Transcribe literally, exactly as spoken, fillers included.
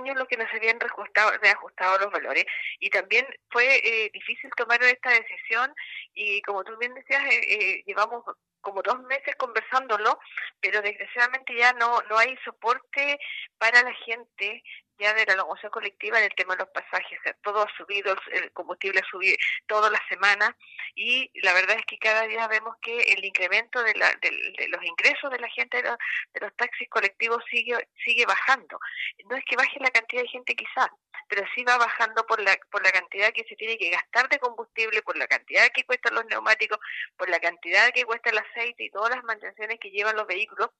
años lo que nos habían reajustado, reajustado los valores, y también fue eh, difícil tomar esta decisión, y como tú bien decías, eh, eh, llevamos como dos meses conversándolo, pero desgraciadamente ya no no hay soporte para la gente ya de la locomoción colectiva en el tema de los pasajes. O sea, todo ha subido, el combustible ha subido todas las semanas, y la verdad es que cada día vemos que el incremento de, la, de, de los ingresos de la gente de los, de los taxis colectivos sigue sigue bajando. No es que baje la cantidad de gente quizás, pero sí va bajando por la por la cantidad que se tiene que gastar de combustible, por la cantidad que cuestan los neumáticos, por la cantidad que cuesta el aceite y todas las mantenciones que llevan los vehículos.